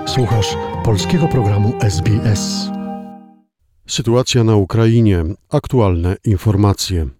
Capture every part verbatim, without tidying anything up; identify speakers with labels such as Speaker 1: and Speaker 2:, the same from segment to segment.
Speaker 1: Słuchasz polskiego programu S B S. Sytuacja na Ukrainie. Aktualne informacje.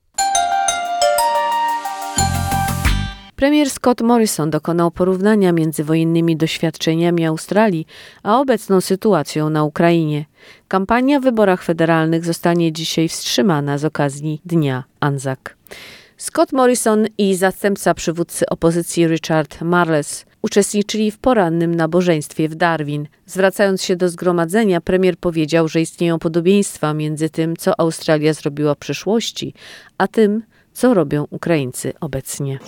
Speaker 2: Premier Scott Morrison dokonał porównania między wojennymi doświadczeniami Australii a obecną sytuacją na Ukrainie. Kampania w wyborach federalnych zostanie dzisiaj wstrzymana z okazji Dnia Anzac. Scott Morrison i zastępca przywódcy opozycji Richard Marles uczestniczyli w porannym nabożeństwie w Darwin. Zwracając się do zgromadzenia, premier powiedział, że istnieją podobieństwa między tym, co Australia zrobiła w przeszłości, a tym, co robią Ukraińcy obecnie.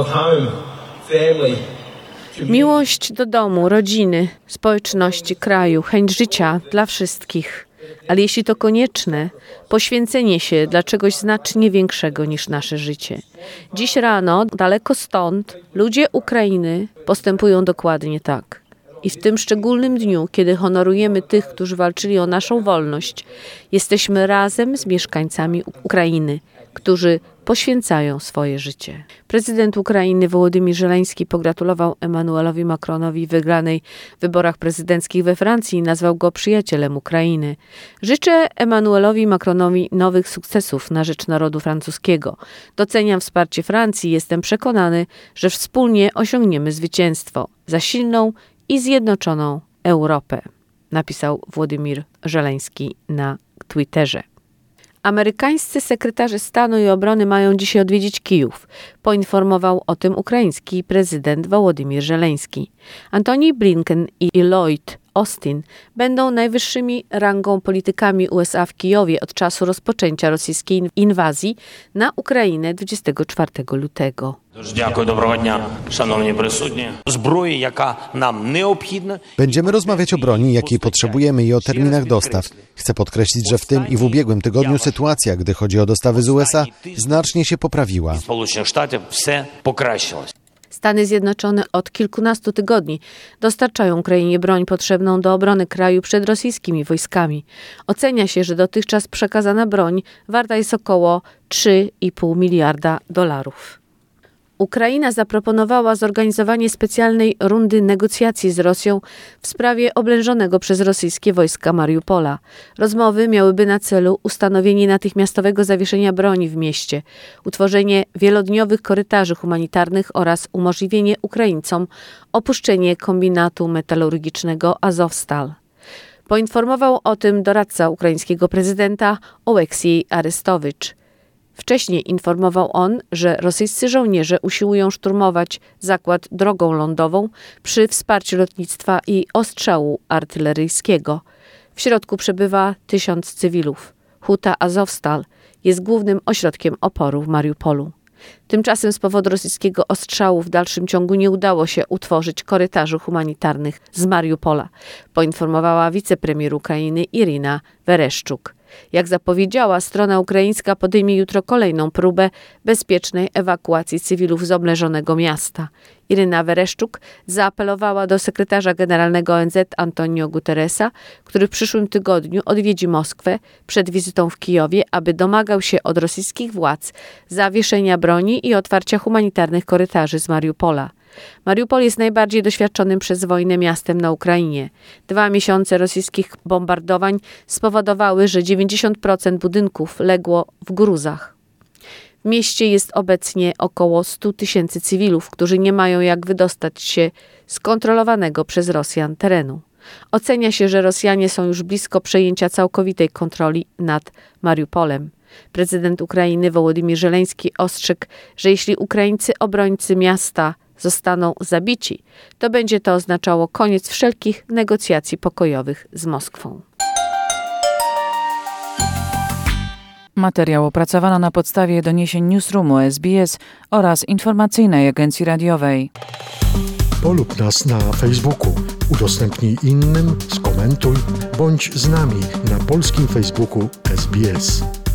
Speaker 2: Miłość do domu, rodziny, społeczności, kraju, chęć życia dla wszystkich. Ale jeśli to konieczne, poświęcenie się dla czegoś znacznie większego niż nasze życie. Dziś rano, daleko stąd, ludzie Ukrainy postępują dokładnie tak. I w tym szczególnym dniu, kiedy honorujemy tych, którzy walczyli o naszą wolność, jesteśmy razem z mieszkańcami Ukrainy, którzy poświęcają swoje życie. Prezydent Ukrainy Wołodymyr Żeleński pogratulował Emmanuelowi Macronowi wygranej w wyborach prezydenckich we Francji i nazwał go przyjacielem Ukrainy. Życzę Emmanuelowi Macronowi nowych sukcesów na rzecz narodu francuskiego. Doceniam wsparcie Francji i jestem przekonany, że wspólnie osiągniemy zwycięstwo za silną i zjednoczoną Europę, napisał Wołodymyr Żeleński na Twitterze. Amerykańscy sekretarze stanu i obrony mają dzisiaj odwiedzić Kijów. Poinformował o tym ukraiński prezydent Wołodymyr Żeleński. Antony Blinken i Lloyd Austin będą najwyższymi rangą politykami U S A w Kijowie od czasu rozpoczęcia rosyjskiej inwazji na Ukrainę dwudziestego czwartego lutego.
Speaker 3: Дякую, доброго дня, шановні присутні. Зброї, яка нам необхідна.
Speaker 4: Będziemy rozmawiać o broni, jakiej potrzebujemy i o terminach dostaw. Chcę podkreślić, że w tym i w ubiegłym tygodniu sytuacja, gdy chodzi o dostawy z U S A, znacznie się poprawiła.
Speaker 3: Сполучених Штатів все покращилось.
Speaker 2: Stany Zjednoczone od kilkunastu tygodni dostarczają Ukrainie broń potrzebną do obrony kraju przed rosyjskimi wojskami. Ocenia się, że dotychczas przekazana broń warta jest około trzy i pół miliarda dolarów. Ukraina zaproponowała zorganizowanie specjalnej rundy negocjacji z Rosją w sprawie oblężonego przez rosyjskie wojska Mariupola. Rozmowy miałyby na celu ustanowienie natychmiastowego zawieszenia broni w mieście, utworzenie wielodniowych korytarzy humanitarnych oraz umożliwienie Ukraińcom opuszczenie kombinatu metalurgicznego Azovstal. Poinformował o tym doradca ukraińskiego prezydenta Oleksiej Arestowicz. Wcześniej informował on, że rosyjscy żołnierze usiłują szturmować zakład drogą lądową przy wsparciu lotnictwa i ostrzału artyleryjskiego. W środku przebywa tysiąc cywilów. Huta Azovstal jest głównym ośrodkiem oporu w Mariupolu. Tymczasem z powodu rosyjskiego ostrzału w dalszym ciągu nie udało się utworzyć korytarzy humanitarnych z Mariupola, poinformowała wicepremier Ukrainy Irina Wereszczuk. Jak zapowiedziała, strona ukraińska podejmie jutro kolejną próbę bezpiecznej ewakuacji cywilów z oblężonego miasta. Iryna Wereszczuk zaapelowała do sekretarza generalnego O N Z Antonio Guterresa, który w przyszłym tygodniu odwiedzi Moskwę przed wizytą w Kijowie, aby domagał się od rosyjskich władz zawieszenia broni i otwarcia humanitarnych korytarzy z Mariupola. Mariupol jest najbardziej doświadczonym przez wojnę miastem na Ukrainie. Dwa miesiące rosyjskich bombardowań spowodowały, że dziewięćdziesiąt procent budynków legło w gruzach. W mieście jest obecnie około stu tysięcy cywilów, którzy nie mają jak wydostać się z kontrolowanego przez Rosjan terenu. Ocenia się, że Rosjanie są już blisko przejęcia całkowitej kontroli nad Mariupolem. Prezydent Ukrainy Wołodymyr Żeleński ostrzegł, że jeśli Ukraińcy obrońcy miasta zostaną zabici, to będzie to oznaczało koniec wszelkich negocjacji pokojowych z Moskwą.
Speaker 5: Materiał opracowano na podstawie doniesień Newsroomu S B S oraz informacyjnej agencji radiowej.
Speaker 1: Polub nas na Facebooku, udostępnij innym, skomentuj, bądź z nami na polskim Facebooku S B S.